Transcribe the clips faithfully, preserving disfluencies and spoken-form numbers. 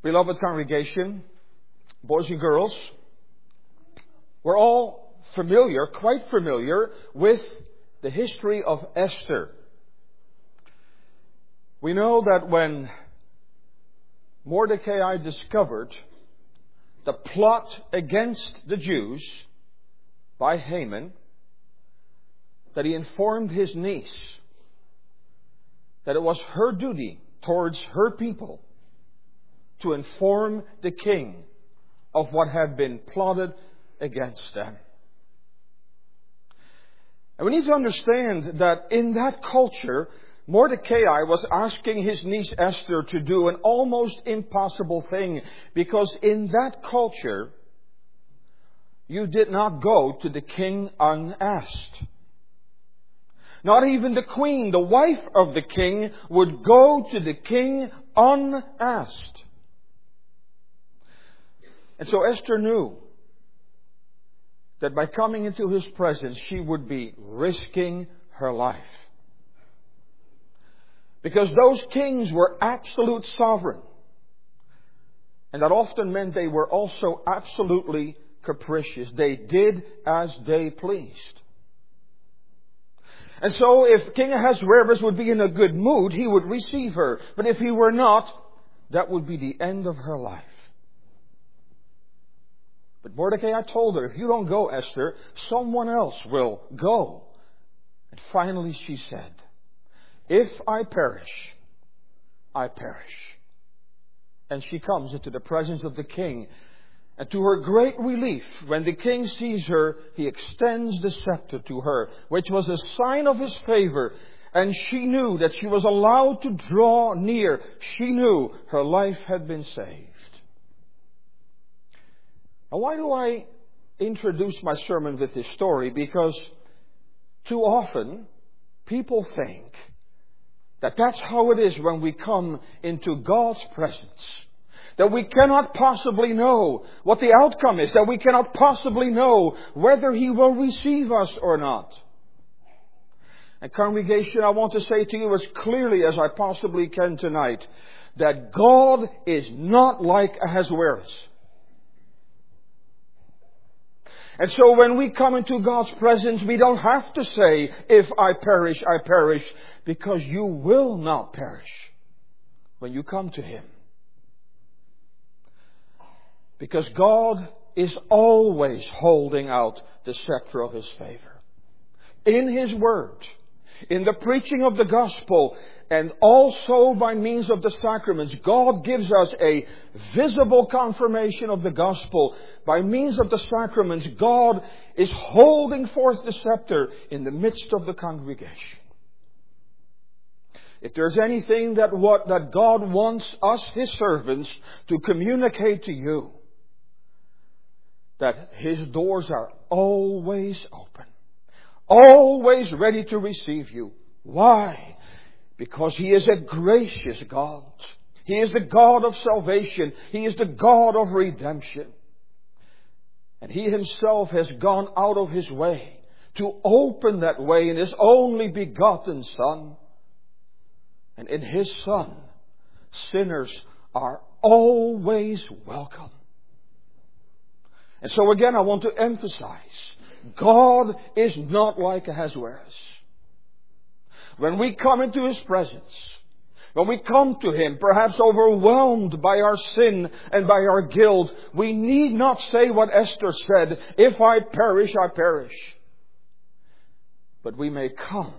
Beloved congregation, boys and girls, we're all familiar, quite familiar, with the history of Esther. We know that when Mordecai discovered the plot against the Jews by Haman, that he informed his niece that it was her duty towards her people to inform the king of what had been plotted against them. And we need to understand that in that culture, Mordecai was asking his niece Esther to do an almost impossible thing, because in that culture, you did not go to the king unasked. Not even the queen, the wife of the king, would go to the king unasked. And so Esther knew that by coming into his presence, she would be risking her life. Because those kings were absolute sovereign. And that often meant they were also absolutely capricious. They did as they pleased. And so if King Ahasuerus would be in a good mood, he would receive her. But if he were not, that would be the end of her life. But Mordecai told her, if you don't go, Esther, someone else will go. And finally she said, if I perish, I perish. And she comes into the presence of the king. And to her great relief, when the king sees her, he extends the scepter to her, which was a sign of his favor. And she knew that she was allowed to draw near. She knew her life had been saved. Now, why do I introduce my sermon with this story? Because too often people think that that's how it is when we come into God's presence. That we cannot possibly know what the outcome is. That we cannot possibly know whether He will receive us or not. And congregation, I want to say to you as clearly as I possibly can tonight, that God is not like Ahasuerus. And so when we come into God's presence, we don't have to say, if I perish, I perish, because you will not perish when you come to Him. Because God is always holding out the scepter of His favor. In His Word, in the preaching of the gospel, and also by means of the sacraments, God gives us a visible confirmation of the gospel. By means of the sacraments, God is holding forth the scepter in the midst of the congregation. If there's anything that what that God wants us, His servants, to communicate to you, that His doors are always open, always ready to receive you. Why? Because He is a gracious God. He is the God of salvation. He is the God of redemption. And He Himself has gone out of His way to open that way in His only begotten Son. And in His Son, sinners are always welcome. And so again, I want to emphasize, God is not like Ahasuerus. When we come into His presence, when we come to Him, perhaps overwhelmed by our sin and by our guilt, we need not say what Esther said, if I perish, I perish. But we may come,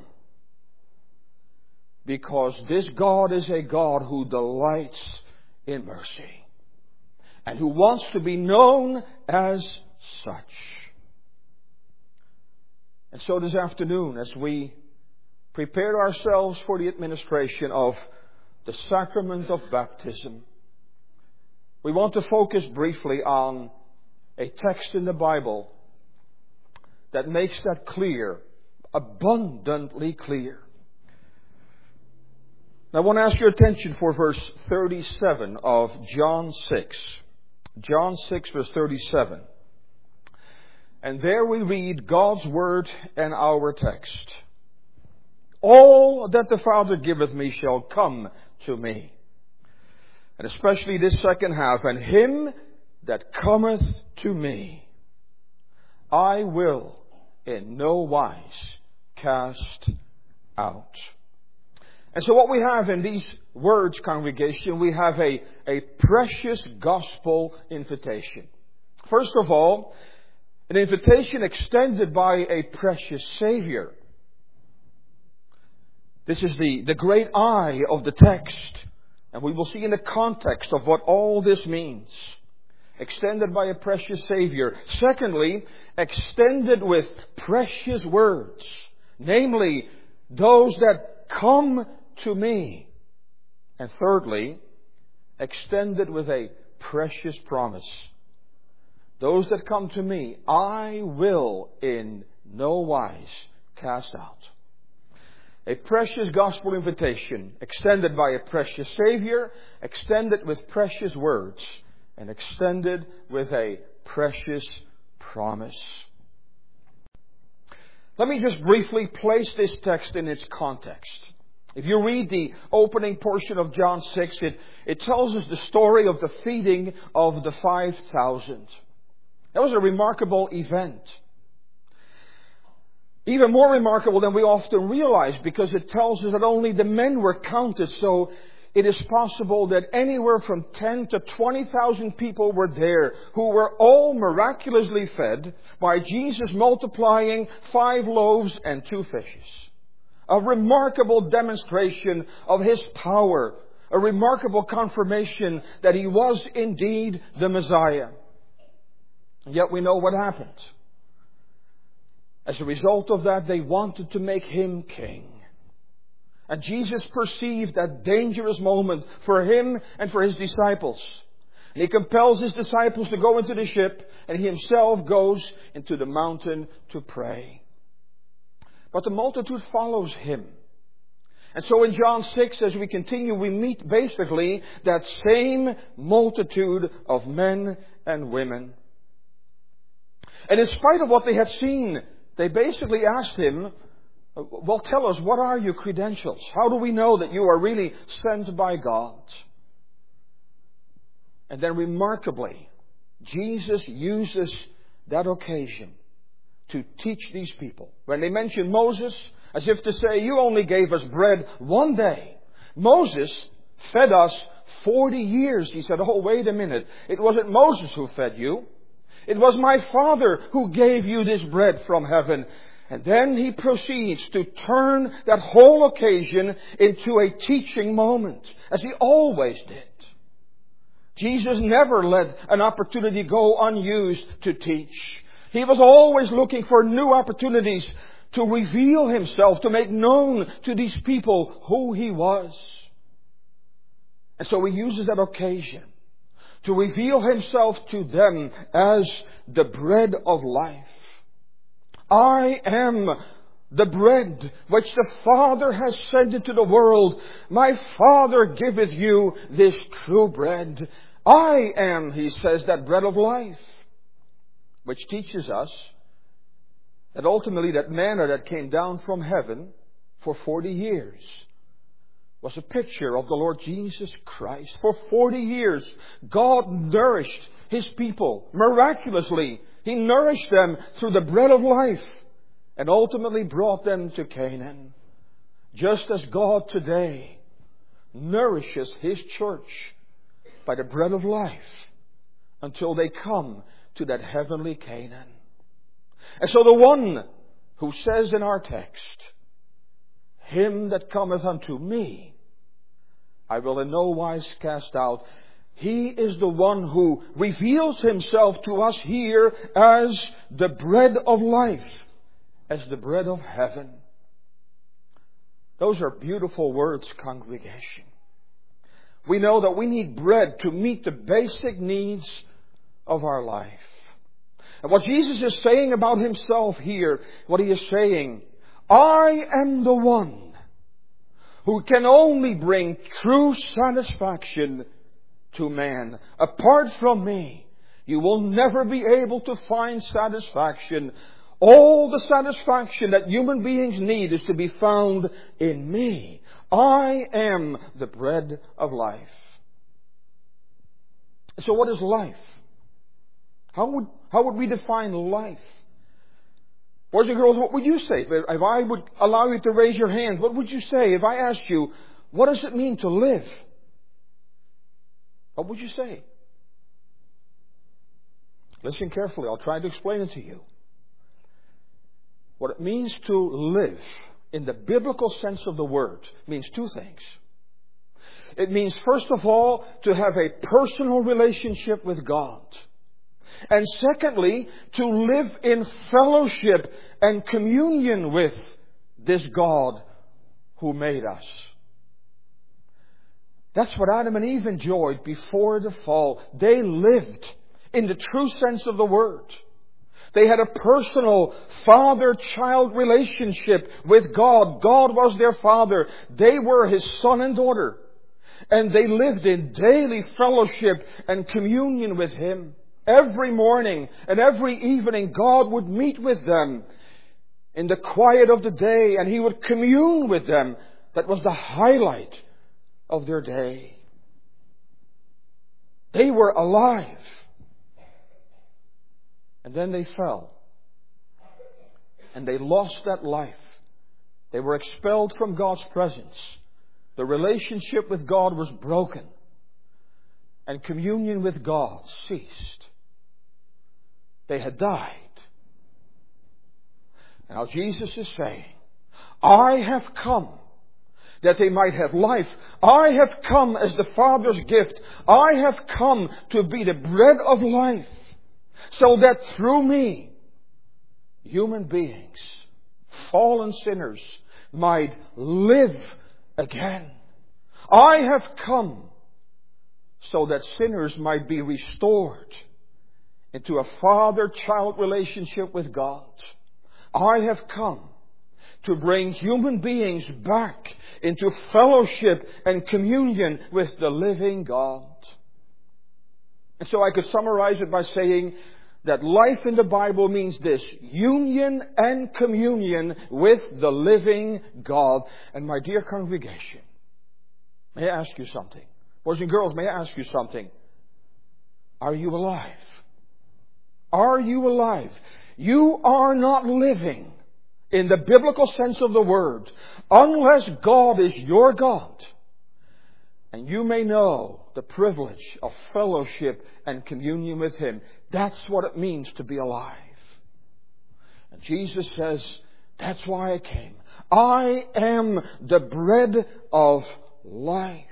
because this God is a God who delights in mercy and who wants to be known as such. And so this afternoon, as we prepare ourselves for the administration of the sacrament of baptism, we want to focus briefly on a text in the Bible that makes that clear, abundantly clear. Now, I want to ask your attention for verse thirty-seven of John six. John six, verse thirty-seven. And there we read God's word and our text. All that the Father giveth me shall come to me. And especially this second half, and him that cometh to me, I will in no wise cast out. And so what we have in these words, congregation, we have a, a precious gospel invitation. First of all, an invitation extended by a precious Savior. This is the, the great eye of the text. And we will see in the context of what all this means. Extended by a precious Savior. Secondly, extended with precious words. Namely, those that come to me. And thirdly, extended with a precious promise. Those that come to me, I will in no wise cast out. A precious gospel invitation, extended by a precious Savior, extended with precious words, and extended with a precious promise. Let me just briefly place this text in its context. If you read the opening portion of John six, it, it tells us the story of the feeding of the five thousand. That was a remarkable event. Even more remarkable than we often realize, because it tells us that only the men were counted. So it is possible that anywhere from ten to twenty thousand people were there who were all miraculously fed by Jesus multiplying five loaves and two fishes. A remarkable demonstration of His power. A remarkable confirmation that He was indeed the Messiah. And yet we know what happened. As a result of that, they wanted to make Him king. And Jesus perceived that dangerous moment for Him and for His disciples. And He compels His disciples to go into the ship, and He Himself goes into the mountain to pray. But the multitude follows Him. And so in John six, as we continue, we meet basically that same multitude of men and women. And in spite of what they had seen, they basically asked Him, well, tell us, what are your credentials? How do we know that you are really sent by God? And then remarkably, Jesus uses that occasion to teach these people. When they mention Moses, as if to say, you only gave us bread one day. Moses fed us forty years. He said, oh, wait a minute. It wasn't Moses who fed you. It was my Father who gave you this bread from heaven. And then He proceeds to turn that whole occasion into a teaching moment, as He always did. Jesus never let an opportunity go unused to teach. He was always looking for new opportunities to reveal Himself, to make known to these people who He was. And so He uses that occasion to reveal Himself to them as the bread of life. I am the bread which the Father has sent into the world. My Father giveth you this true bread. I am, He says, that bread of life. Which teaches us that ultimately that manna that came down from heaven for forty years was a picture of the Lord Jesus Christ. For forty years, God nourished His people miraculously. He nourished them through the bread of life and ultimately brought them to Canaan. Just as God today nourishes His church by the bread of life until they come to that heavenly Canaan. And so the one who says in our text, Him that cometh unto me, I will in no wise cast out. He is the one who reveals Himself to us here as the bread of life, as the bread of heaven. Those are beautiful words, congregation. We know that we need bread to meet the basic needs of our life. And what Jesus is saying about Himself here, what He is saying, I am the one who can only bring true satisfaction to man. Apart from me, you will never be able to find satisfaction. All the satisfaction that human beings need is to be found in me. I am the bread of life. So what is life? How would, how would we define life? Boys and girls, what would you say? If I would allow you to raise your hand, what would you say if I asked you, what does it mean to live? What would you say? Listen carefully. I'll try to explain it to you. What it means to live in the biblical sense of the word means two things. It means, first of all, to have a personal relationship with God. And secondly, to live in fellowship and communion with this God who made us. That's what Adam and Eve enjoyed before the fall. They lived in the true sense of the word. They had a personal father-child relationship with God. God was their father. They were His son and daughter. And they lived in daily fellowship and communion with Him. Every morning and every evening, God would meet with them in the quiet of the day, and He would commune with them. That was the highlight of their day. They were alive. And then they fell. And they lost that life. They were expelled from God's presence. The relationship with God was broken. And communion with God ceased. They had died. Now Jesus is saying, I have come that they might have life. I have come as the Father's gift. I have come to be the bread of life. So that through me, human beings, fallen sinners, might live again. I have come so that sinners might be restored into a father-child relationship with God. I have come to bring human beings back into fellowship and communion with the living God. And so I could summarize it by saying that life in the Bible means this: union and communion with the living God. And my dear congregation, may I ask you something? Boys and girls, may I ask you something? Are you alive? Are you alive? You are not living in the biblical sense of the word unless God is your God. And you may know the privilege of fellowship and communion with Him. That's what it means to be alive. And Jesus says, that's why I came. I am the bread of life.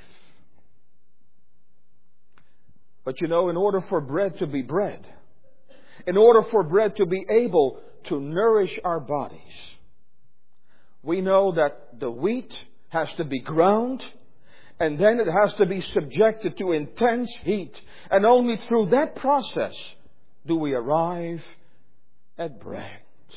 But you know, in order for bread to be bread, in order for bread to be able to nourish our bodies, we know that the wheat has to be ground, and then it has to be subjected to intense heat. And only through that process do we arrive at bread.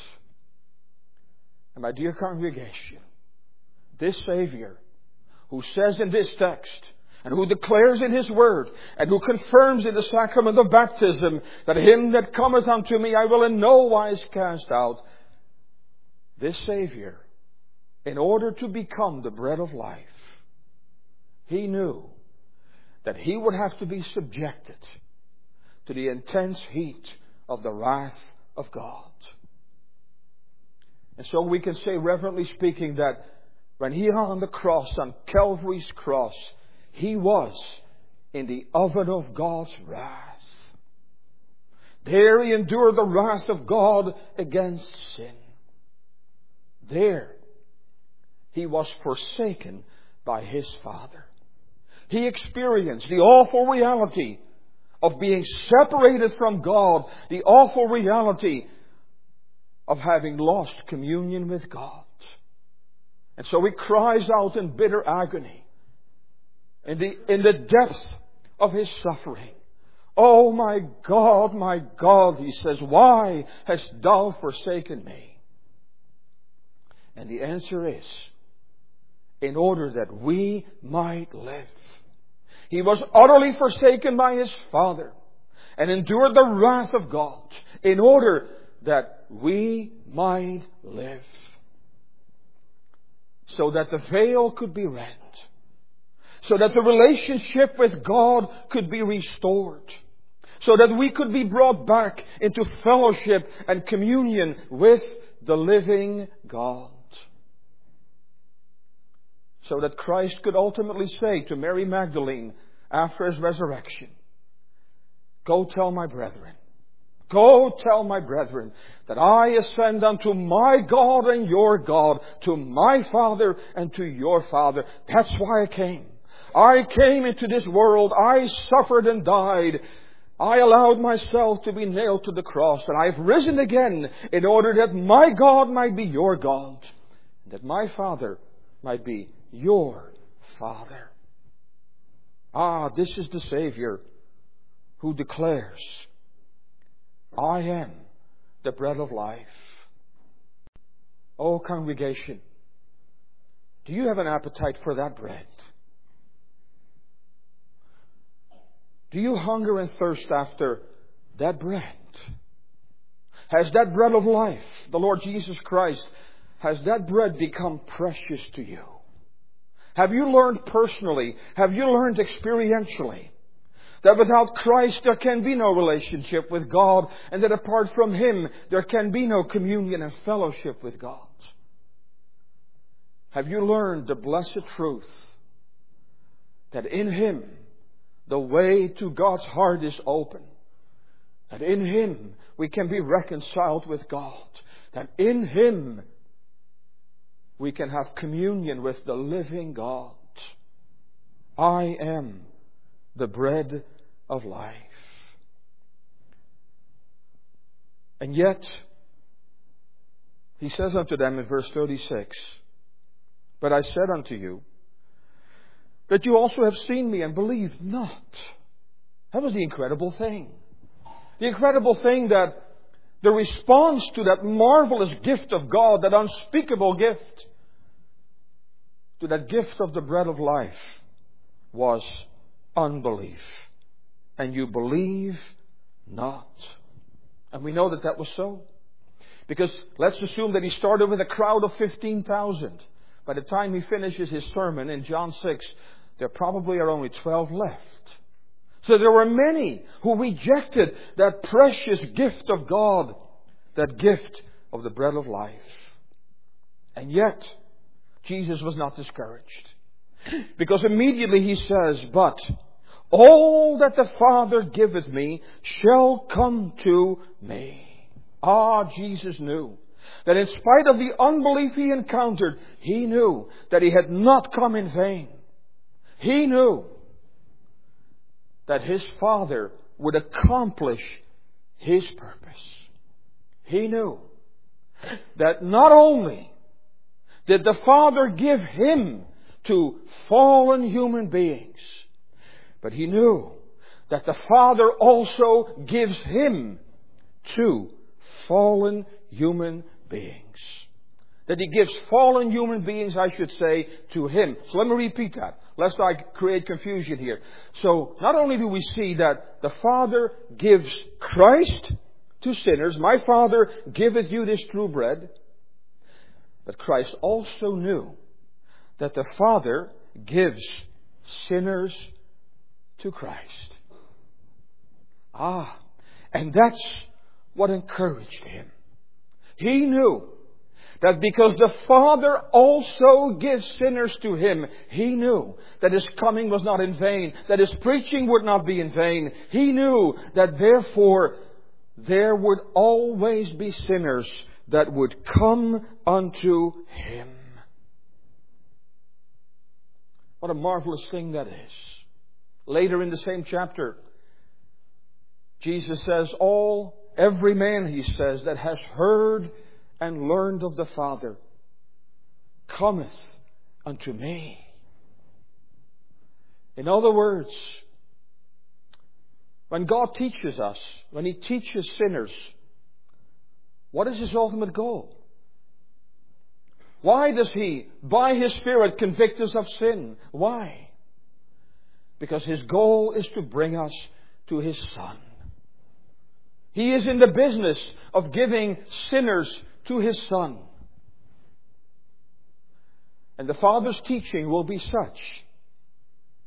And my dear congregation, this Savior, who says in this text, and who declares in His Word, and who confirms in the sacrament of baptism, that him that cometh unto me I will in no wise cast out. This Savior, in order to become the bread of life, He knew that He would have to be subjected to the intense heat of the wrath of God. And so we can say, reverently speaking, that when He hung on the cross, on Calvary's cross, He was in the oven of God's wrath. There He endured the wrath of God against sin. There He was forsaken by His Father. He experienced the awful reality of being separated from God, the awful reality of having lost communion with God. And so He cries out in bitter agony, in the, in the depth of His suffering, "Oh my God, my God," He says, "why hast thou forsaken me?" And the answer is, in order that we might live. He was utterly forsaken by His Father and endured the wrath of God in order that we might live. So that the veil could be rent. so that the relationship with God could be restored, so that we could be brought back into fellowship and communion with the living God. So that Christ could ultimately say to Mary Magdalene after His resurrection, "Go tell my brethren, go tell my brethren that I ascend unto my God and your God, to my Father and to your Father." That's why I came. I came into this world. I suffered and died. I allowed myself to be nailed to the cross, and I've risen again in order that my God might be your God, that my Father might be your Father. Ah, this is the Savior who declares, "I am the bread of life." Oh, congregation, do you have an appetite for that bread? Do you hunger and thirst after that bread? Has that bread of life, the Lord Jesus Christ, has that bread become precious to you? Have you learned personally, have you learned experientially, that without Christ there can be no relationship with God, and that apart from Him there can be no communion and fellowship with God? Have you learned the blessed truth that in Him the way to God's heart is open, that in Him we can be reconciled with God, that in Him we can have communion with the living God? I am the bread of life. And yet, He says unto them in verse thirty-six, "But I said unto you, that you also have seen me and believed not." That was the incredible thing. The incredible thing that the response to that marvelous gift of God, that unspeakable gift, to that gift of the bread of life, was unbelief. And you believe not. And we know that that was so. Because let's assume that He started with a crowd of fifteen thousand. By the time He finishes His sermon in John six, there probably are only twelve left. So there were many who rejected that precious gift of God, that gift of the bread of life. And yet, Jesus was not discouraged. Because immediately He says, "But all that the Father giveth me shall come to me." Ah, Jesus knew that in spite of the unbelief He encountered, He knew that He had not come in vain. He knew that His Father would accomplish His purpose. He knew that not only did the Father give Him to fallen human beings, but He knew that the Father also gives Him to fallen human beings. That He gives fallen human beings, I should say, to Him. So let me repeat that, lest I create confusion here. So not only do we see that the Father gives Christ to sinners, "My Father giveth you this true bread," but Christ also knew that the Father gives sinners to Christ. Ah, and that's what encouraged Him. He knew that because the Father also gives sinners to Him, He knew that His coming was not in vain, that His preaching would not be in vain. He knew that therefore there would always be sinners that would come unto Him. What a marvelous thing that is. Later in the same chapter, Jesus says, all, every man, He says, that has heard and learned of the Father cometh unto me. In other words, when God teaches us, when He teaches sinners, what is His ultimate goal? Why does He, by His Spirit, convict us of sin? Why? Because His goal is to bring us to His Son. He is in the business of giving sinners to His Son. And the Father's teaching will be such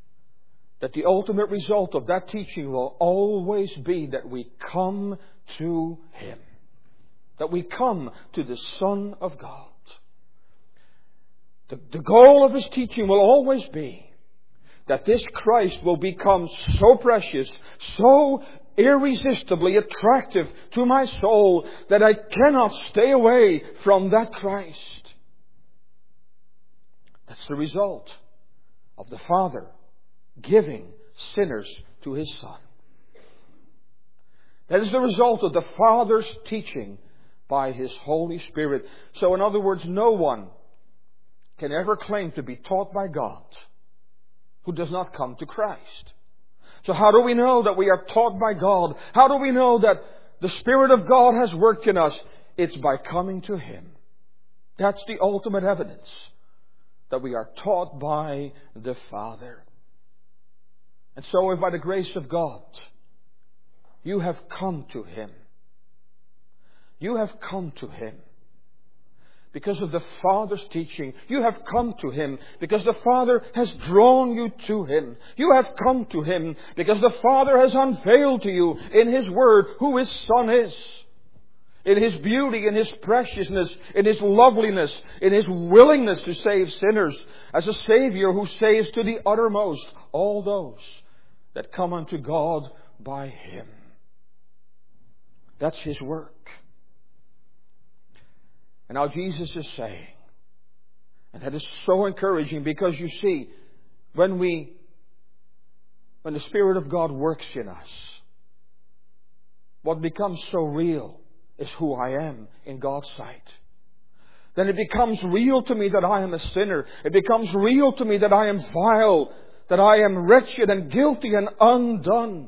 that the ultimate result of that teaching will always be that we come to Him. That we come to the Son of God. The, the goal of His teaching will always be that this Christ will become so precious, so irresistibly attractive to my soul that I cannot stay away from that Christ. That's the result of the Father giving sinners to His Son. That is the result of the Father's teaching by His Holy Spirit. So in other words, no one can ever claim to be taught by God who does not come to Christ. So how do we know that we are taught by God? How do we know that the Spirit of God has worked in us? It's by coming to Him. That's the ultimate evidence that we are taught by the Father. And so if by the grace of God you have come to Him, you have come to Him because of the Father's teaching. You have come to Him because the Father has drawn you to Him. You have come to Him because the Father has unveiled to you in His Word who His Son is. In His beauty, in His preciousness, in His loveliness, in His willingness to save sinners, as a Savior who saves to the uttermost all those that come unto God by Him. That's His work. And now Jesus is saying, and that is so encouraging, because you see, when we, when the Spirit of God works in us, what becomes so real is who I am in God's sight. Then it becomes real to me that I am a sinner. It becomes real to me that I am vile, that I am wretched and guilty and undone.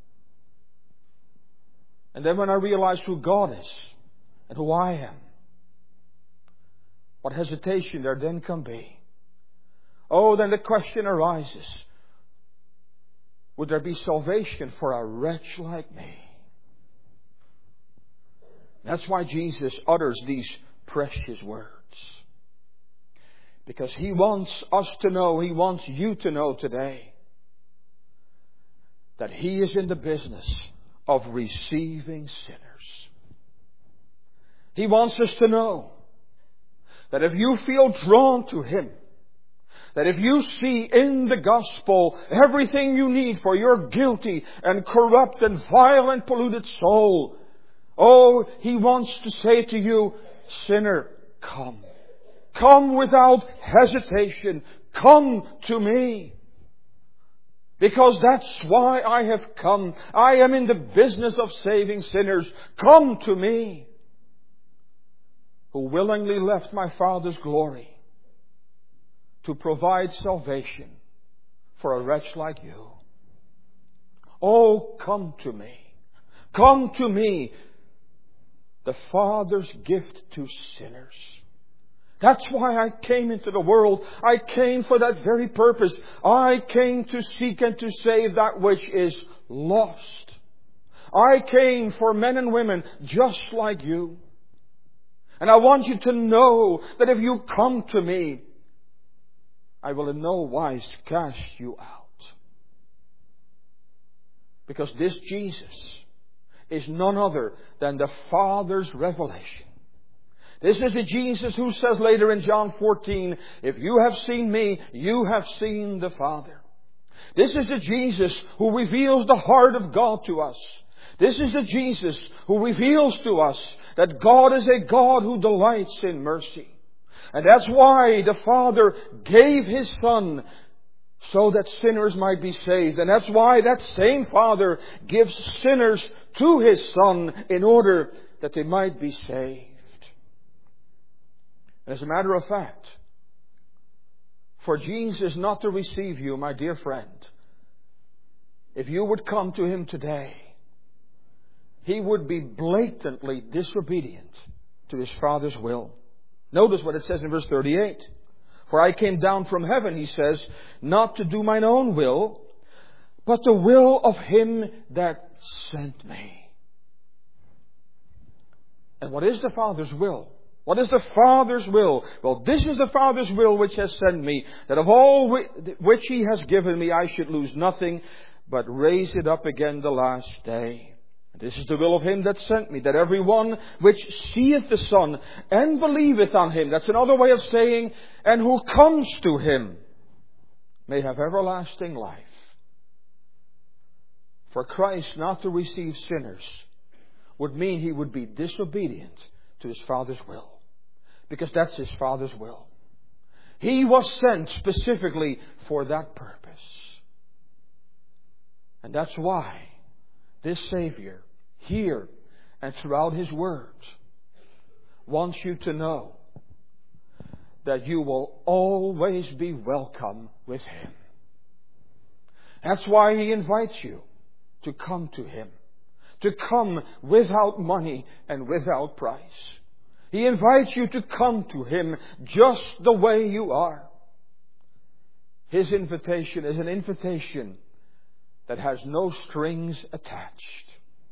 And then when I realize who God is and who I am, what hesitation there then can be. Oh, then the question arises, would there be salvation for a wretch like me? That's why Jesus utters these precious words. Because He wants us to know, He wants you to know today, that He is in the business of receiving sinners. He wants us to know that if you feel drawn to Him, that if you see in the gospel everything you need for your guilty and corrupt and vile and polluted soul, oh, He wants to say to you, sinner, come. Come without hesitation. Come to me. Because that's why I have come. I am in the business of saving sinners. Come to me, who willingly left my Father's glory to provide salvation for a wretch like you. Oh, come to me. Come to me, the Father's gift to sinners. That's why I came into the world. I came for that very purpose. I came to seek and to save that which is lost. I came for men and women just like you. And I want you to know that if you come to me, I will in no wise cast you out. Because this Jesus is none other than the Father's revelation. This is the Jesus who says later in John fourteen, if you have seen me, you have seen the Father. This is the Jesus who reveals the heart of God to us. This is the Jesus who reveals to us that God is a God who delights in mercy. And that's why the Father gave His Son so that sinners might be saved. And that's why that same Father gives sinners to His Son in order that they might be saved. As a matter of fact, for Jesus not to receive you, my dear friend, if you would come to Him today, He would be blatantly disobedient to His Father's will. Notice what it says in verse thirty-eight. For I came down from heaven, He says, not to do mine own will, but the will of Him that sent me. And what is the Father's will? What is the Father's will? Well, this is the Father's will which has sent me, that of all which He has given me I should lose nothing, but raise it up again the last day. And this is the will of Him that sent me, that every one which seeth the Son and believeth on Him, that's another way of saying, and who comes to Him, may have everlasting life. For Christ not to receive sinners would mean He would be disobedient to His Father's will. Because that's His Father's will. He was sent specifically for that purpose. And that's why this Savior, here and throughout His Word, wants you to know that you will always be welcome with Him. That's why He invites you to come to Him. To come without money and without price. He invites you to come to Him just the way you are. His invitation is an invitation that has no strings attached.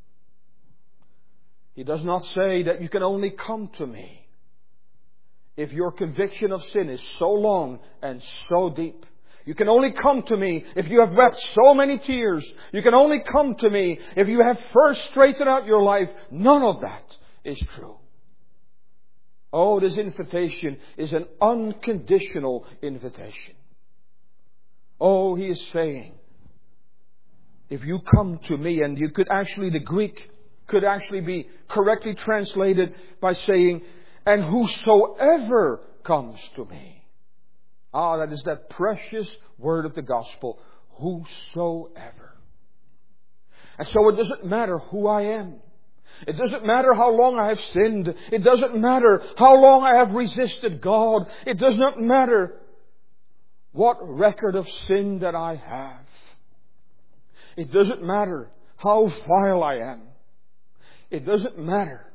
He does not say that you can only come to me if your conviction of sin is so long and so deep. You can only come to me if you have wept so many tears. You can only come to me if you have first straightened out your life. None of that is true. Oh, this invitation is an unconditional invitation. Oh, He is saying, if you come to me, and you could actually, the Greek could actually be correctly translated by saying, and whosoever comes to me. Ah, that is that precious word of the gospel, whosoever. And so it doesn't matter who I am. It doesn't matter how long I have sinned. It doesn't matter how long I have resisted God. It does not matter what record of sin that I have. It doesn't matter how vile I am. It doesn't matter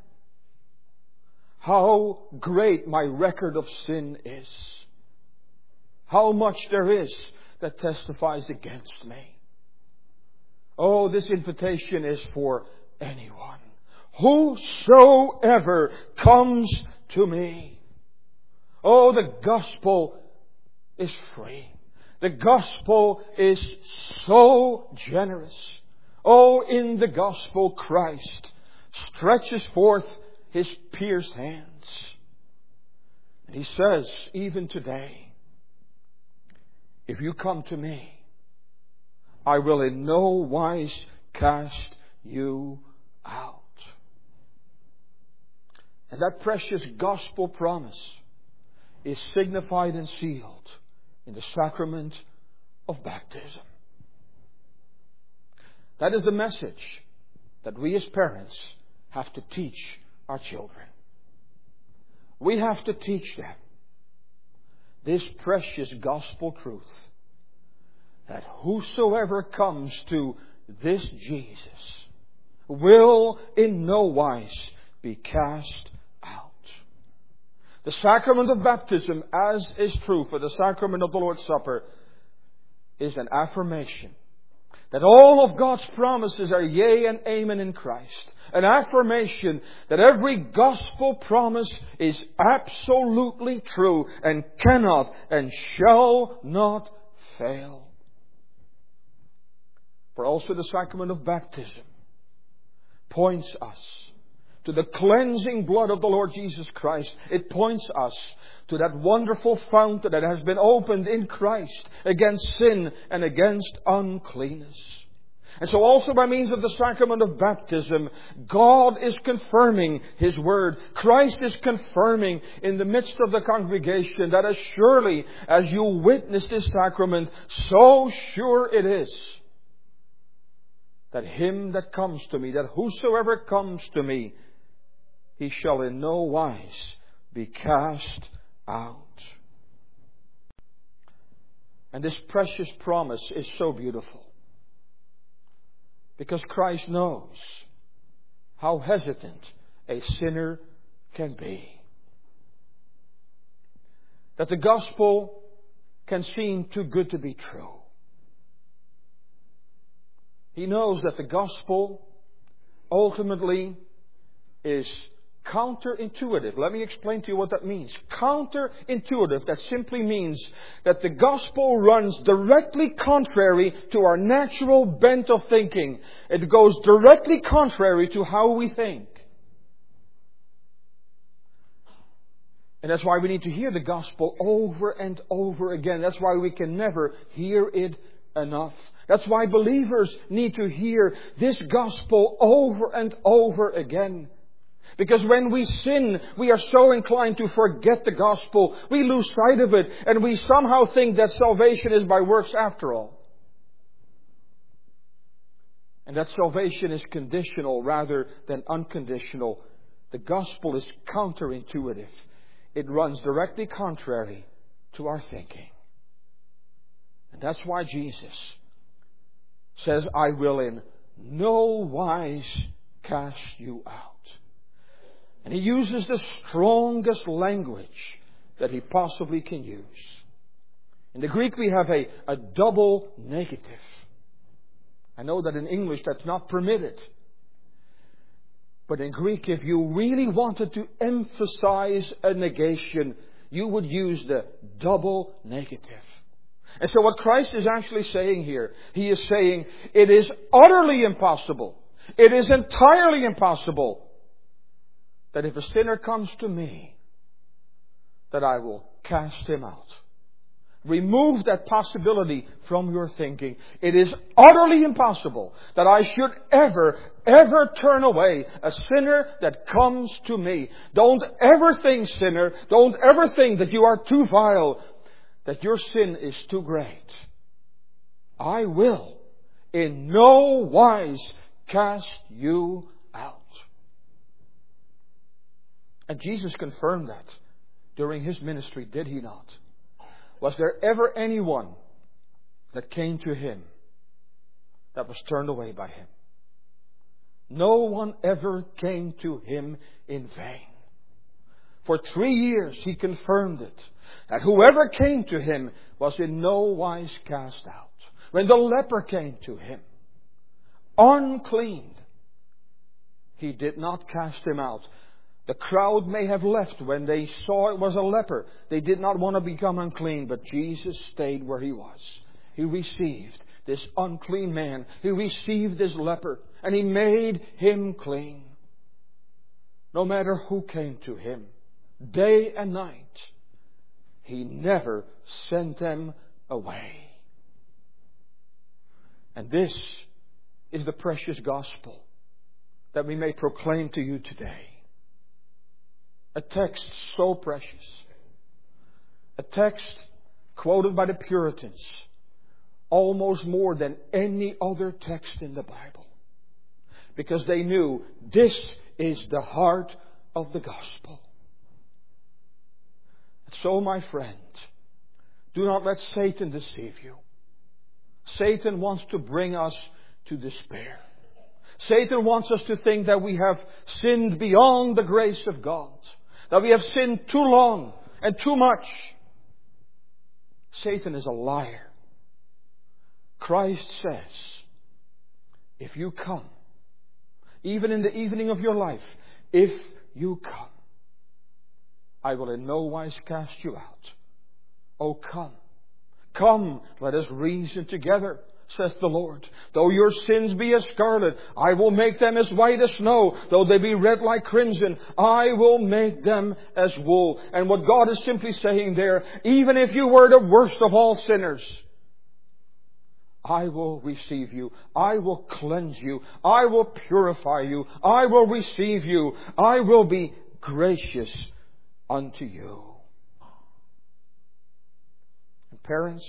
how great my record of sin is. How much there is that testifies against me. Oh, this invitation is for anyone. Whosoever comes to me. Oh, the gospel is free. The gospel is so generous. Oh, in the gospel Christ stretches forth His pierced hands. And He says, even today, if you come to me, I will in no wise cast you out. And that precious gospel promise is signified and sealed in the sacrament of baptism. That is the message that we as parents have to teach our children. We have to teach them this precious gospel truth, that whosoever comes to this Jesus will in no wise be cast out. The sacrament of baptism, as is true for the sacrament of the Lord's Supper, is an affirmation that all of God's promises are yea and amen in Christ. An affirmation that every gospel promise is absolutely true and cannot and shall not fail. For also the sacrament of baptism points us to the cleansing blood of the Lord Jesus Christ. It points us to that wonderful fountain that has been opened in Christ against sin and against uncleanness. And so also by means of the sacrament of baptism, God is confirming His Word. Christ is confirming in the midst of the congregation that as surely as you witness this sacrament, so sure it is that him that comes to me, that whosoever comes to me, he shall in no wise be cast out. And this precious promise is so beautiful, because Christ knows how hesitant a sinner can be. That the gospel can seem too good to be true. He knows that the gospel ultimately is counterintuitive. Let me explain to you what that means. Counterintuitive, that simply means that the gospel runs directly contrary to our natural bent of thinking. It goes directly contrary to how we think. And that's why we need to hear the gospel over and over again. That's why we can never hear it enough. That's why believers need to hear this gospel over and over again. Because when we sin, we are so inclined to forget the gospel. We lose sight of it, and we somehow think that salvation is by works after all. And that salvation is conditional rather than unconditional. The gospel is counterintuitive. It runs directly contrary to our thinking. And that's why Jesus says, I will in no wise cast you out. And He uses the strongest language that He possibly can use. In the Greek we have a, a double negative. I know that in English that's not permitted. But in Greek, if you really wanted to emphasize a negation, you would use the double negative. And so what Christ is actually saying here, He is saying, it is utterly impossible. It is entirely impossible that if a sinner comes to me, that I will cast him out. Remove that possibility from your thinking. It is utterly impossible that I should ever, ever turn away a sinner that comes to me. Don't ever think, sinner, don't ever think that you are too vile, that your sin is too great. I will in no wise cast you out. And Jesus confirmed that during His ministry, did He not? Was there ever anyone that came to Him that was turned away by Him? No one ever came to Him in vain. For three years He confirmed it, that whoever came to Him was in no wise cast out. When the leper came to Him, unclean, He did not cast him out. The crowd may have left when they saw it was a leper. They did not want to become unclean, but Jesus stayed where He was. He received this unclean man. He received this leper, and He made him clean. No matter who came to Him, day and night, He never sent them away. And this is the precious gospel that we may proclaim to you today. A text so precious. A text quoted by the Puritans almost more than any other text in the Bible. Because they knew this is the heart of the gospel. So, my friend, do not let Satan deceive you. Satan wants to bring us to despair. Satan wants us to think that we have sinned beyond the grace of God. That we have sinned too long and too much. Satan is a liar. Christ says, if you come, even in the evening of your life, if you come, I will in no wise cast you out. Oh, come. Come, let us reason together, says the Lord. Though your sins be as scarlet, I will make them as white as snow. Though they be red like crimson, I will make them as wool. And what God is simply saying there, even if you were the worst of all sinners, I will receive you. I will cleanse you. I will purify you. I will receive you. I will be gracious unto you. And parents,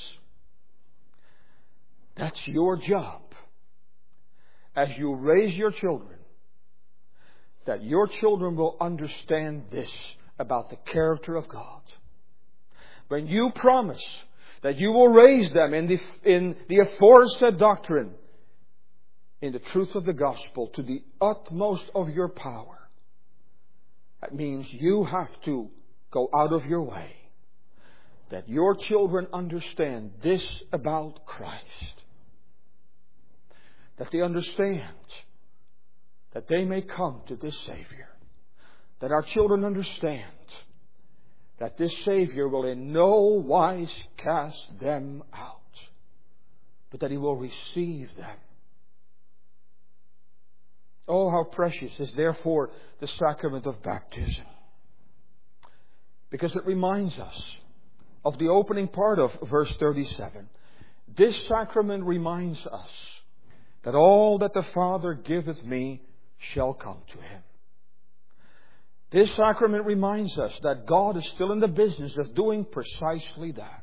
that's your job as you raise your children, that your children will understand this about the character of God. When you promise that you will raise them in the, in the aforesaid doctrine, in the truth of the gospel, to the utmost of your power, that means you have to go out of your way, that your children understand this about Christ. That they understand that they may come to this Savior. that our children understand that this Savior will in no wise cast them out, but that He will receive them. Oh, how precious is therefore the sacrament of baptism. Because it reminds us of the opening part of verse thirty-seven. This sacrament reminds us that all that the Father giveth me shall come to Him. This sacrament reminds us that God is still in the business of doing precisely that.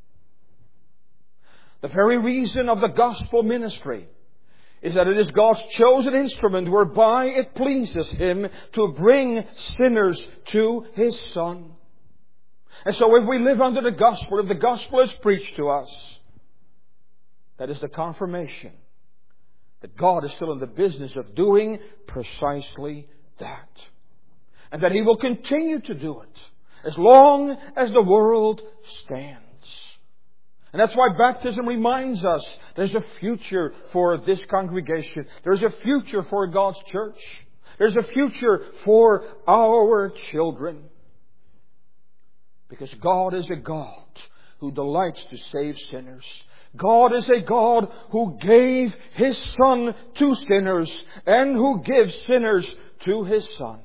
The very reason of the gospel ministry is that it is God's chosen instrument whereby it pleases Him to bring sinners to His Son. And so if we live under the gospel, if the gospel is preached to us, that is the confirmation that God is still in the business of doing precisely that. And that He will continue to do it as long as the world stands. And that's why baptism reminds us there's a future for this congregation. There's a future for God's church. There's a future for our children. Because God is a God who delights to save sinners. God is a God who gave His Son to sinners and who gives sinners to His Son.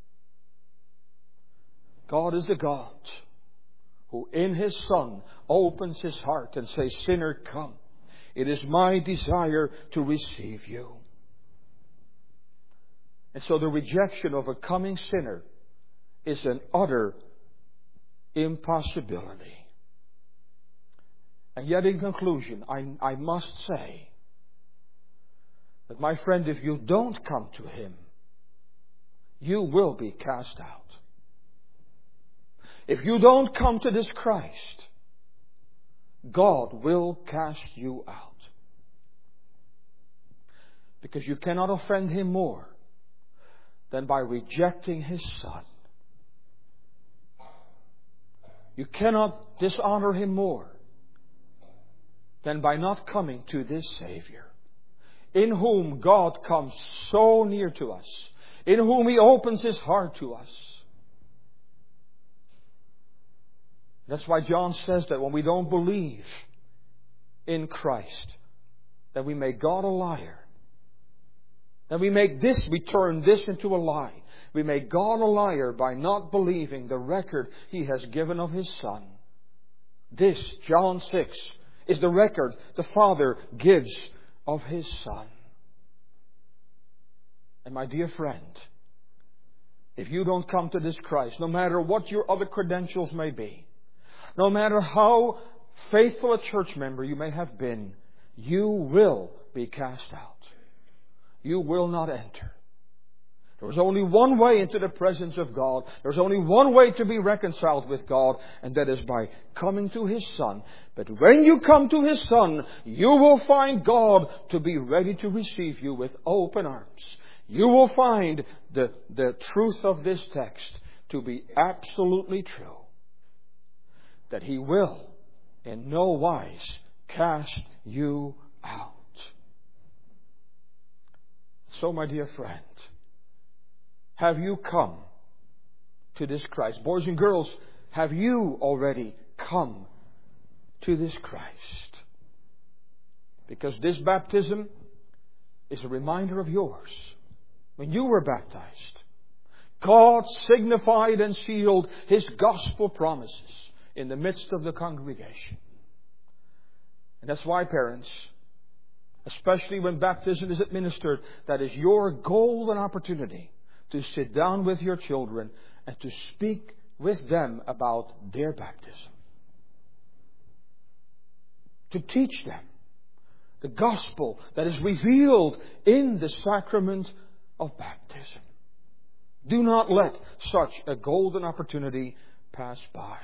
God is the God who in His Son opens His heart and says, "Sinner, come. It is my desire to receive you." And so the rejection of a coming sinner is an utter impossibility. And yet in conclusion, I, I must say that, my friend, if you don't come to Him, you will be cast out. If you don't come to this Christ, God will cast you out. Because you cannot offend Him more than by rejecting His Son. You cannot dishonor Him more than by not coming to this Savior, in whom God comes so near to us, in whom He opens His heart to us. That's why John says that when we don't believe in Christ, that we make God a liar. That we make this, we turn this into a lie. We make God a liar by not believing the record He has given of His Son. This, John six, is the record the Father gives of His Son. And my dear friend, if you don't come to this Christ, no matter what your other credentials may be, no matter how faithful a church member you may have been, you will be cast out. You will not enter. There is only one way into the presence of God. There's only one way to be reconciled with God, and that is by coming to His Son. But when you come to His Son, you will find God to be ready to receive you with open arms. You will find the, the truth of this text to be absolutely true. That He will in no wise cast you out. So, my dear friend, have you come to this Christ? Boys and girls, have you already come to this Christ? Because this baptism is a reminder of yours. When you were baptized, God signified and sealed His gospel promises in the midst of the congregation. And that's why, parents, especially when baptism is administered, that is your golden opportunity to sit down with your children and to speak with them about their baptism. To teach them the gospel that is revealed in the sacrament of baptism. Do not let such a golden opportunity pass by.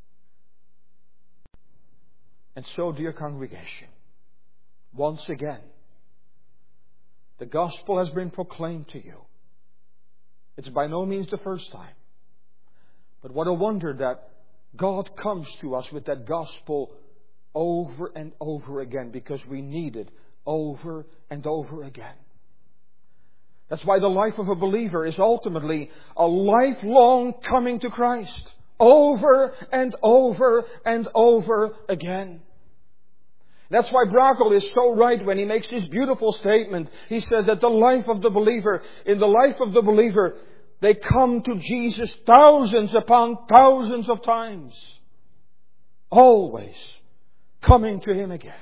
And so, dear congregation, once again, the gospel has been proclaimed to you. It's by no means the first time. But what a wonder that God comes to us with that gospel over and over again, because we need it over and over again. That's why the life of a believer is ultimately a lifelong coming to Christ. Over and over and over again. That's why Brakel is so right when he makes this beautiful statement. He says that the life of the believer, in the life of the believer, they come to Jesus thousands upon thousands of times. Always coming to Him again.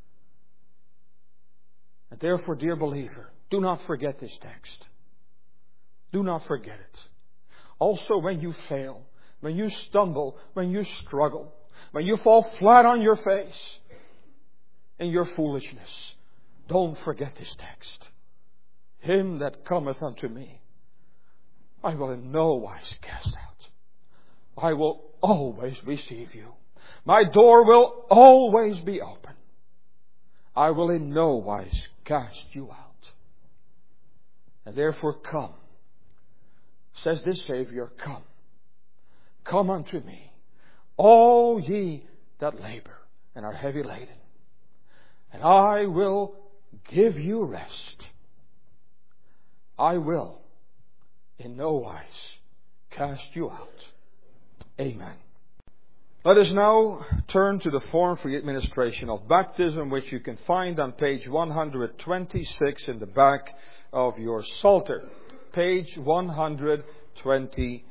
And therefore, dear believer, do not forget this text. Do not forget it. Also, when you fail, when you stumble, when you struggle, when you fall flat on your face in your foolishness, don't forget this text. Him that cometh unto me, I will in no wise cast out. I will always receive you. My door will always be open. I will in no wise cast you out. And therefore come, says this Savior, come. Come unto me, all ye that labor and are heavy laden, and I will give you rest. I will in no wise cast you out. Amen. Let us now turn to the form for the administration of baptism, which you can find on page one hundred twenty-six in the back of your Psalter. Page one hundred twenty-six.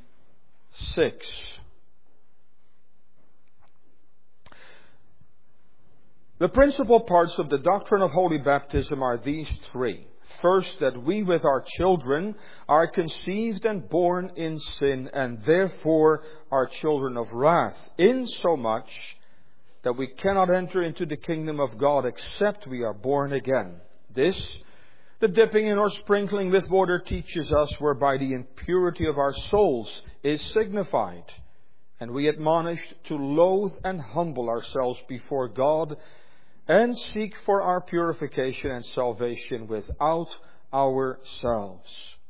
The principal parts of the doctrine of holy baptism are these three. First, that we with our children are conceived and born in sin, and therefore are children of wrath, insomuch that we cannot enter into the kingdom of God except we are born again. This, the dipping in or sprinkling with water teaches us, whereby the impurity of our souls is signified, and we admonished to loathe and humble ourselves before God, and seek for our purification and salvation without ourselves.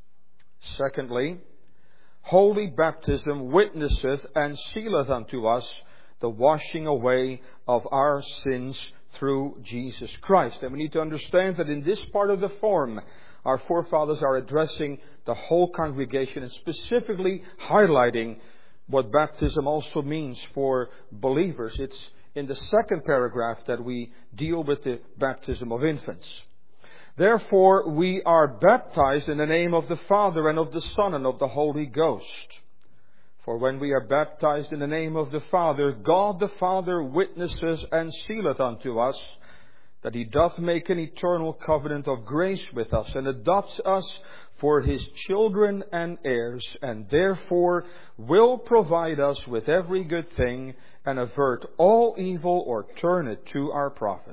Secondly, holy baptism witnesseth and sealeth unto us the washing away of our sins through Jesus Christ. And we need to understand that in this part of the form, our forefathers are addressing the whole congregation and specifically highlighting what baptism also means for believers. It's in the second paragraph that we deal with the baptism of infants. Therefore, we are baptized in the name of the Father and of the Son and of the Holy Ghost. For when we are baptized in the name of the Father, God the Father witnesses and sealeth unto us that He doth make an eternal covenant of grace with us, and adopts us for His children and heirs, and therefore will provide us with every good thing, and avert all evil, or turn it to our profit.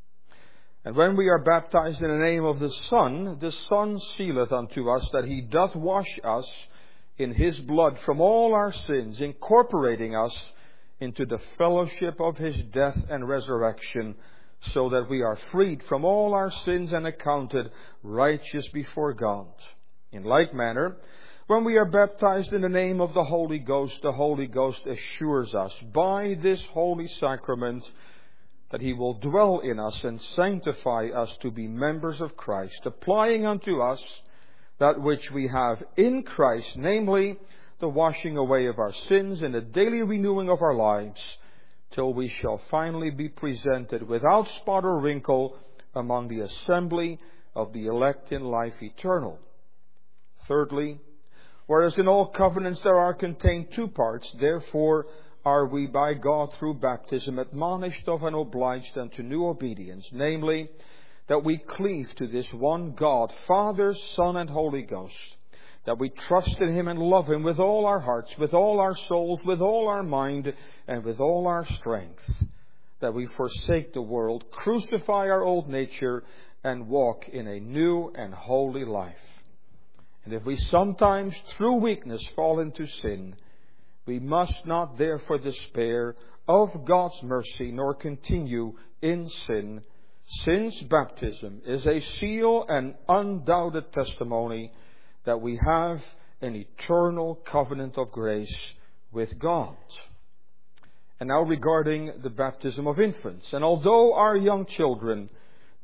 And when we are baptized in the name of the Son, the Son sealeth unto us that He doth wash us in His blood from all our sins, incorporating us into the fellowship of His death and resurrection, so that we are freed from all our sins and accounted righteous before God. In like manner, when we are baptized in the name of the Holy Ghost, the Holy Ghost assures us by this holy sacrament that He will dwell in us and sanctify us to be members of Christ, applying unto us that which we have in Christ, namely the washing away of our sins and the daily renewing of our lives, till we shall finally be presented without spot or wrinkle among the assembly of the elect in life eternal. Thirdly, whereas in all covenants there are contained two parts, therefore are we by God through baptism admonished of and obliged unto new obedience, namely, that we cleave to this one God, Father, Son, and Holy Ghost, that we trust in Him and love Him with all our hearts, with all our souls, with all our mind, and with all our strength, that we forsake the world, crucify our old nature, and walk in a new and holy life. And if we sometimes through weakness fall into sin, we must not therefore despair of God's mercy, nor continue in sin, since baptism is a seal and undoubted testimony that we have an eternal covenant of grace with God. And now regarding the baptism of infants. And although our young children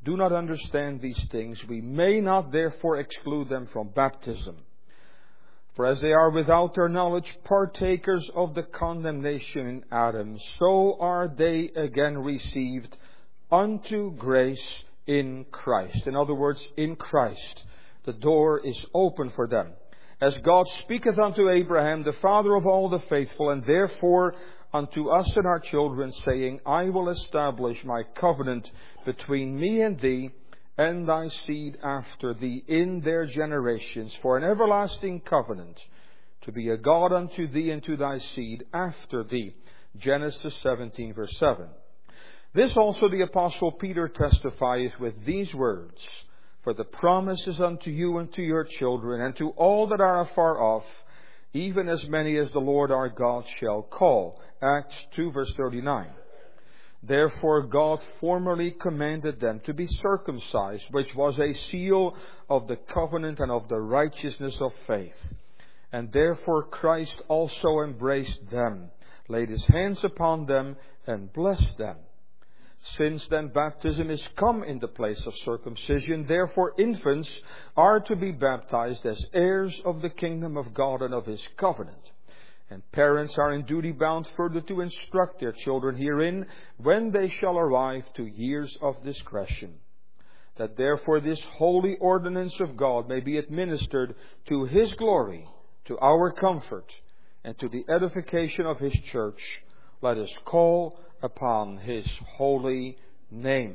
do not understand these things, we may not therefore exclude them from baptism. For as they are without their knowledge partakers of the condemnation in Adam, so are they again received unto grace in Christ. In other words, in Christ, the door is open for them. As God speaketh unto Abraham, the father of all the faithful, and therefore unto us and our children, saying, I will establish my covenant between me and thee, and thy seed after thee in their generations, for an everlasting covenant, to be a God unto thee and to thy seed after thee. Genesis seventeen, verse seven. This also the Apostle Peter testifieth with these words, For the promise is unto you and to your children, and to all that are afar off, even as many as the Lord our God shall call. Acts two, verse thirty-nine. Therefore God formerly commanded them to be circumcised, which was a seal of the covenant and of the righteousness of faith. And therefore Christ also embraced them, laid his hands upon them, and blessed them. Since then baptism is come in the place of circumcision, therefore infants are to be baptized as heirs of the kingdom of God and of his covenant. And parents are in duty bound further to instruct their children herein when they shall arrive to years of discretion. That therefore this holy ordinance of God may be administered to his glory, to our comfort, and to the edification of his church, let us call upon his holy name.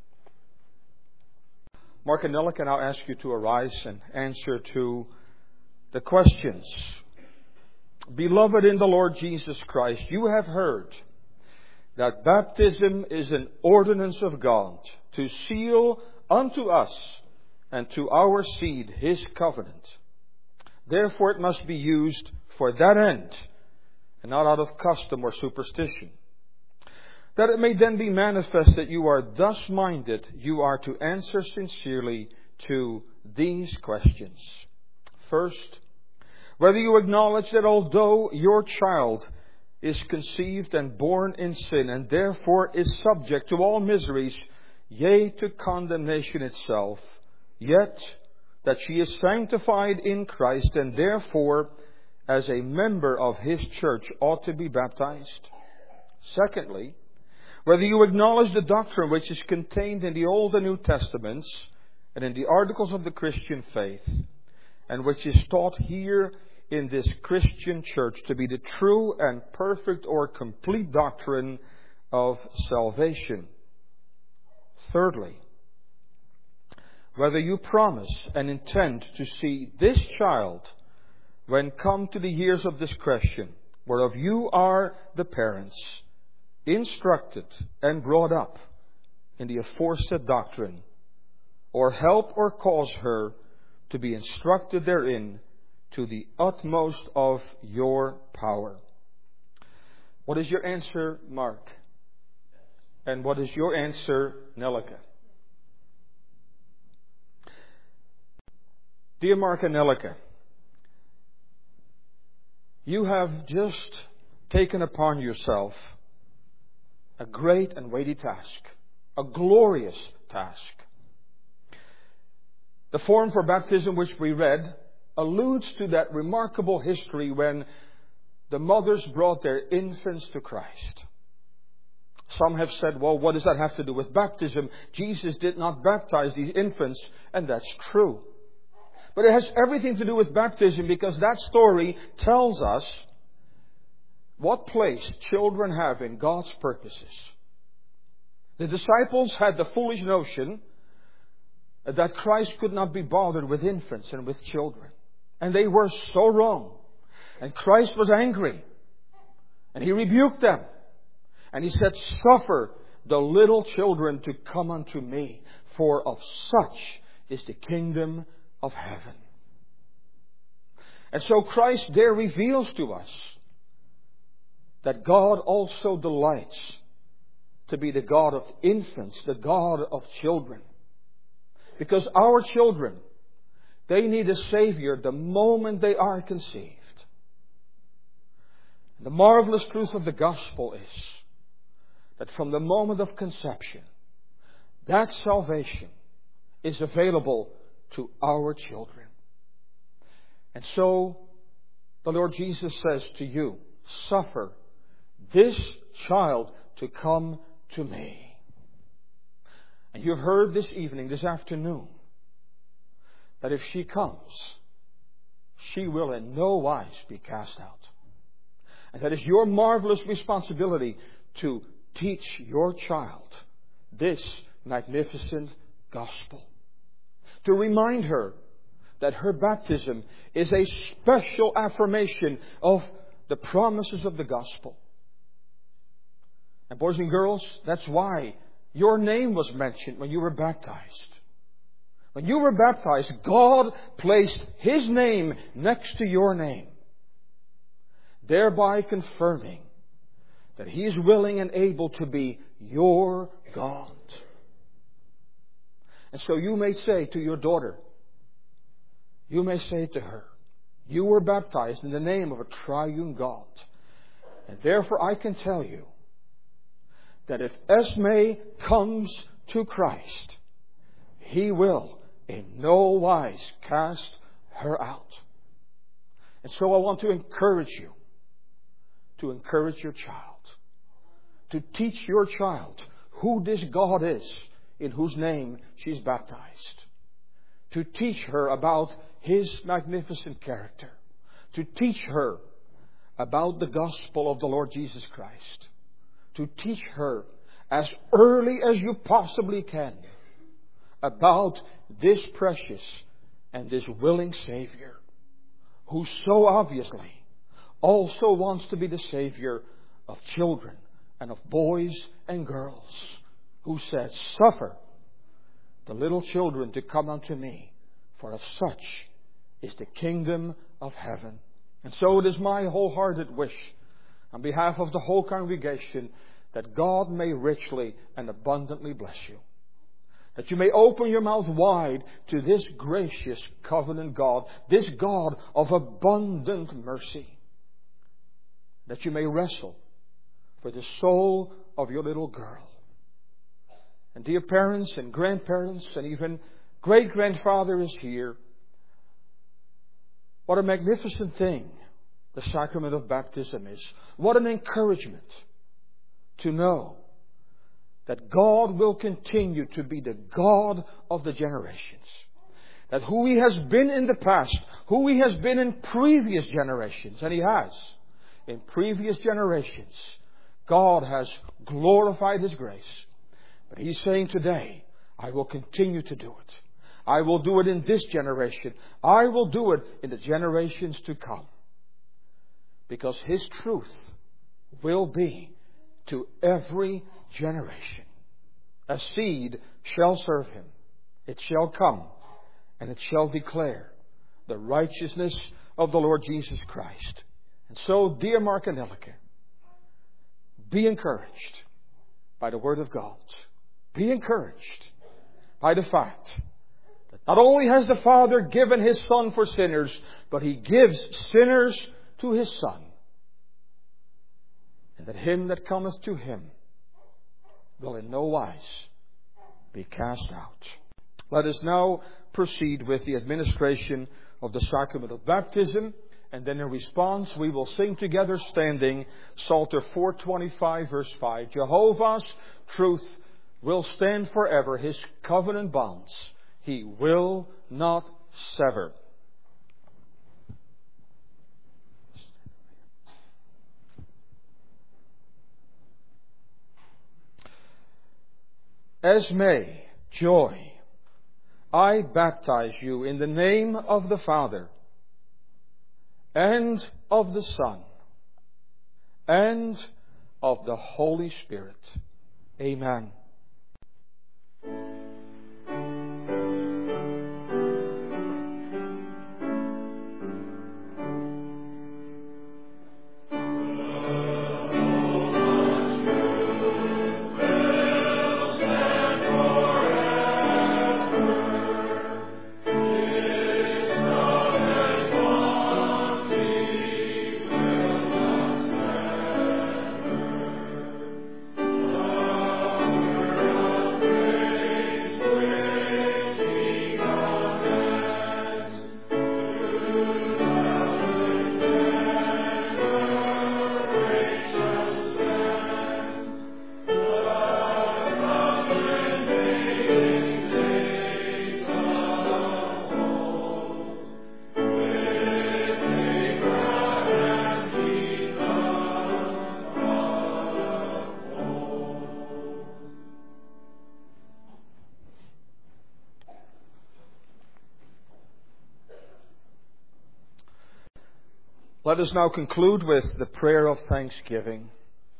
Mark and Nella, can I ask you to arise and answer to the questions? Beloved in the Lord Jesus Christ, you have heard that baptism is an ordinance of God to seal unto us and to our seed his covenant. Therefore it must be used for that end and not out of custom or superstition. That it may then be manifest that you are thus minded, you are to answer sincerely to these questions. First, whether you acknowledge that although your child is conceived and born in sin, and therefore is subject to all miseries, yea, to condemnation itself, yet that she is sanctified in Christ, and therefore, as a member of his church, ought to be baptized. Secondly, whether you acknowledge the doctrine which is contained in the Old and New Testaments, and in the articles of the Christian faith, and which is taught here in this Christian church to be the true and perfect or complete doctrine of salvation. Thirdly, whether you promise and intend to see this child, when come to the years of discretion, whereof you are the parents, instructed and brought up in the aforesaid doctrine, or help or cause her to be instructed therein to the utmost of your power. What is your answer, Mark? And what is your answer, Nelleke? Dear Mark and Nelleke, you have just taken upon yourself a great and weighty task, a glorious task. The form for baptism which we read alludes to that remarkable history when the mothers brought their infants to Christ. Some have said, well, what does that have to do with baptism? Jesus did not baptize these infants, and that's true. But it has everything to do with baptism, because that story tells us what place children have in God's purposes. The disciples had the foolish notion that Christ could not be bothered with infants and with children. And they were so wrong. And Christ was angry. And he rebuked them. And he said, suffer the little children to come unto me, for of such is the kingdom of heaven. And so Christ there reveals to us that God also delights to be the God of infants, the God of children. Because our children, they need a Savior the moment they are conceived. The marvelous truth of the gospel is that from the moment of conception, That salvation is available to our children. And so the Lord Jesus says to you, suffer this child to come to me. And you have heard this evening, this afternoon, that if she comes, she will in no wise be cast out. And that is your marvelous responsibility to teach your child this magnificent gospel. To remind her that her baptism is a special affirmation of the promises of the gospel. And boys and girls, that's why your name was mentioned when you were baptized. When you were baptized, God placed His name next to your name, thereby confirming that He is willing and able to be your God. And so you may say to your daughter, you may say to her, you were baptized in the name of a triune God. And therefore I can tell you that if Esme comes to Christ, He will in no wise cast her out. And so I want to encourage you to encourage your child, to teach your child who this God is in whose name she's baptized, to teach her about His magnificent character, to teach her about the gospel of the Lord Jesus Christ, to teach her as early as you possibly can about this precious and this willing Savior, who so obviously also wants to be the Savior of children and of boys and girls, who said, suffer the little children to come unto me, for of such is the kingdom of heaven. And so it is my wholehearted wish, on behalf of the whole congregation, that God may richly and abundantly bless you. That you may open your mouth wide to this gracious covenant God, this God of abundant mercy. That you may wrestle for the soul of your little girl. And dear parents and grandparents and even great-grandfather is here. What a magnificent thing the sacrament of baptism is. What an encouragement to know that God will continue to be the God of the generations. That who He has been in the past, who He has been in previous generations, and He has, in previous generations, God has glorified His grace. But He's saying today, I will continue to do it. I will do it in this generation. I will do it in the generations to come. Because His truth will be to every generation. A seed shall serve Him. It shall come and it shall declare the righteousness of the Lord Jesus Christ. And so, dear Mark and Elke, be encouraged by the Word of God. Be encouraged by the fact that not only has the Father given His Son for sinners, but He gives sinners to His Son. And that him that cometh to Him will in no wise be cast out. Let us now proceed with the administration of the sacrament of baptism. And then in response, we will sing together standing Psalter four twenty-five, verse five. Jehovah's truth will stand forever. His covenant bonds He will not sever. Esme, Joy, I baptize you in the name of the Father and of the Son and of the Holy Spirit. Amen. Amen. Let us now conclude with the prayer of thanksgiving.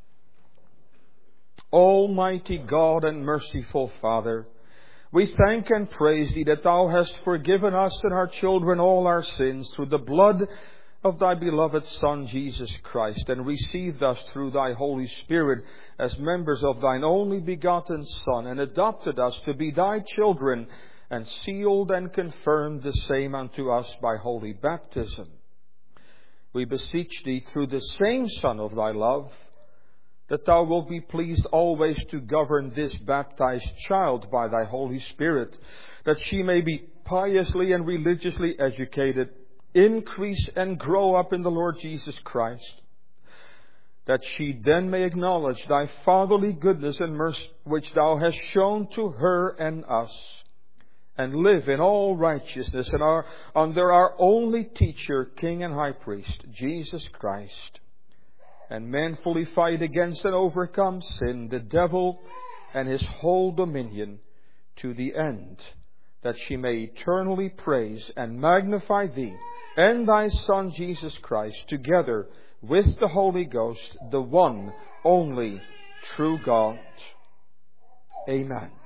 Almighty God and merciful Father, we thank and praise Thee that Thou hast forgiven us and our children all our sins through the blood of Thy beloved Son, Jesus Christ, and received us through Thy Holy Spirit as members of Thine only begotten Son, and adopted us to be Thy children, and sealed and confirmed the same unto us by holy baptism. We beseech Thee through the same Son of Thy love, that Thou wilt be pleased always to govern this baptized child by Thy Holy Spirit, that she may be piously and religiously educated, increase and grow up in the Lord Jesus Christ, that she then may acknowledge Thy fatherly goodness and mercy which Thou hast shown to her and us, and live in all righteousness and our, under our only teacher, King and High Priest, Jesus Christ, and manfully fight against and overcome sin, the devil, and his whole dominion, to the end that she may eternally praise and magnify Thee and Thy Son Jesus Christ, together with the Holy Ghost, the one only true God. Amen.